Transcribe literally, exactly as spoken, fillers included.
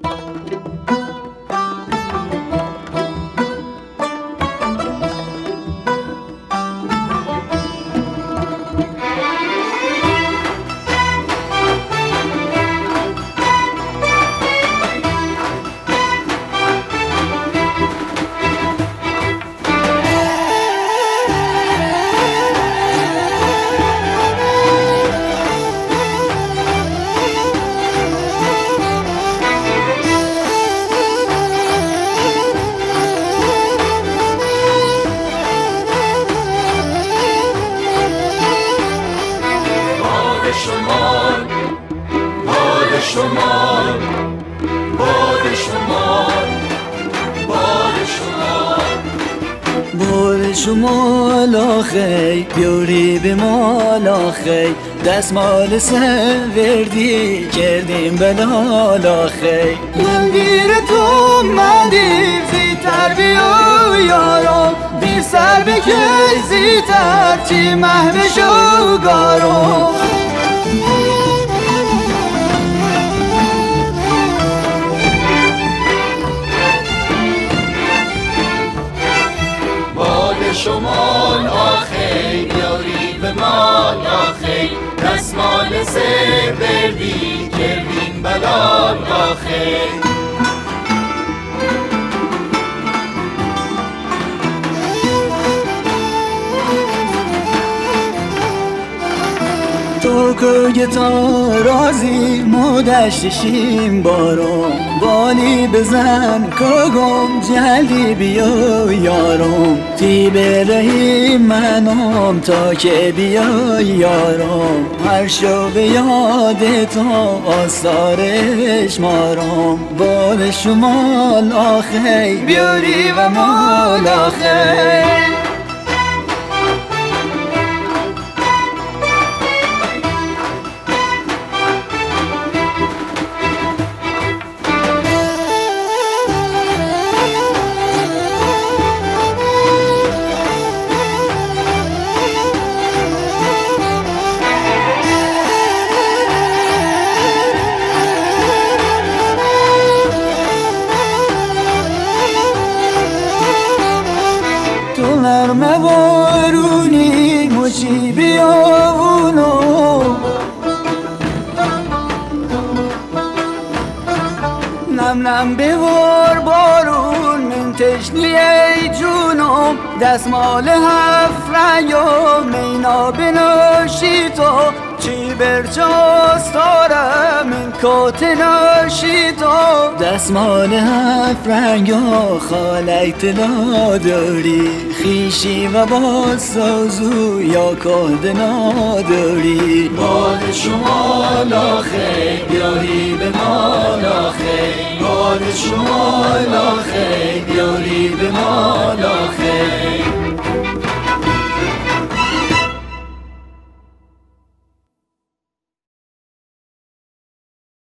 شمال باد شمال باد شمال باد شمال باد شمال آخی بیاری به مال آخی دستمال سوردی کردیم بلال آخی من گیر تو مدیم زیتر بیو یارم بی سر بکش زیتر چی محبش و گارم شمال آخی بیاری به مال آخی دستمال سر بردی کردیم بلال آخی تو که تا رازی ما دشتشیم بارم بالی بزن کگم جلدی بیا یارم تی برهی منم تا که بیا یارم هر شو به یاد تو آثارش مارم باد شمال آخی بیاری و مال آخی نرمه بارونی مچی بیاونو نم نم ببار بارون من تشنی ای جونم دستمال هفت رنگم مینا بنوشی تو چی برچاست دارم این کات ناشی تو دستمال هفت رنگا خالک تلا داری خیشی و باز سازو یا کاد نداری باد شمال آخی بیاری به مال آخی باد شمال آخی بیاری به مال